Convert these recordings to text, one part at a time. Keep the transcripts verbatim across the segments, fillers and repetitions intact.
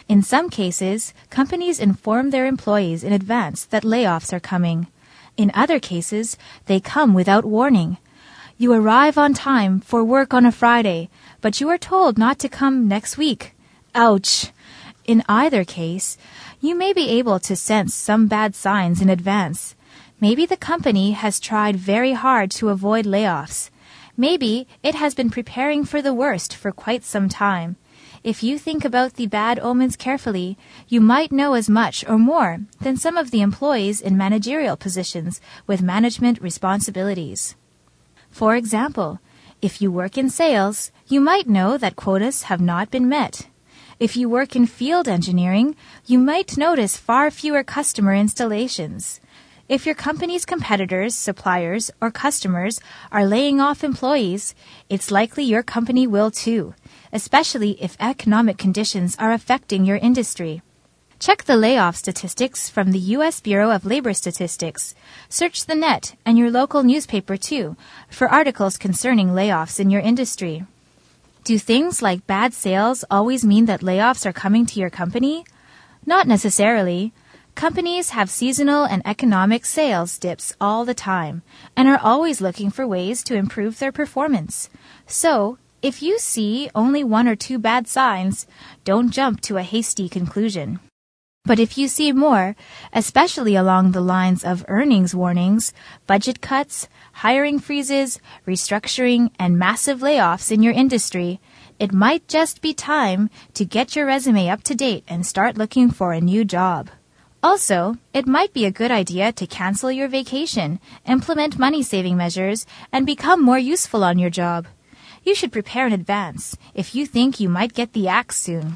In some cases, companies inform their employees in advance that layoffs are coming. In other cases, they come without warning. You arrive on time for work on a Friday, but you are told not to come next week. Ouch! In either case, you may be able to sense some bad signs in advance. Maybe the company has tried very hard to avoid layoffs. Maybe it has been preparing for the worst for quite some time. If you think about the bad omens carefully, you might know as much or more than some of the employees in managerial positions with management responsibilities. For example, if you work in sales, you might know that quotas have not been met. If you work in field engineering, you might notice far fewer customer installations. If your company's competitors, suppliers, or customers are laying off employees, it's likely your company will too, especially if economic conditions are affecting your industry. Check the layoff statistics from the U S Bureau of Labor Statistics. Search the net and your local newspaper too for articles concerning layoffs in your industry. Do things like bad sales always mean that layoffs are coming to your company? Not necessarily. Companies have seasonal and economic sales dips all the time and are always looking for ways to improve their performance. So, if you see only one or two bad signs, don't jump to a hasty conclusion. But if you see more, especially along the lines of earnings warnings, budget cuts, hiring freezes, restructuring, and massive layoffs in your industry, it might just be time to get your resume up to date and start looking for a new job. Also, it might be a good idea to cancel your vacation, implement money-saving measures, and become more useful on your job. You should prepare in advance if you think you might get the axe soon.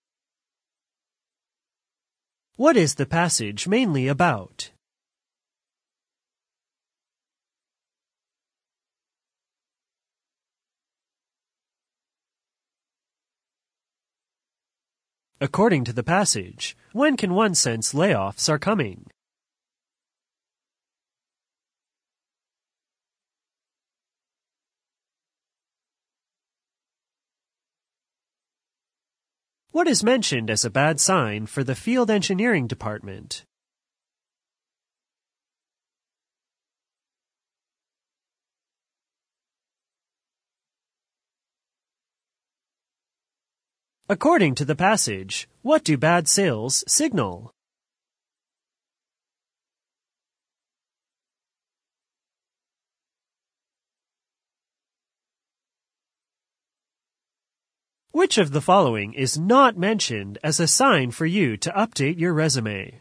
What is the passage mainly about? According to the passage, when can one sense layoffs are coming? What is mentioned as a bad sign for the field engineering department? According to the passage, what do bad sales signal? Which of the following is not mentioned as a sign for you to update your resume?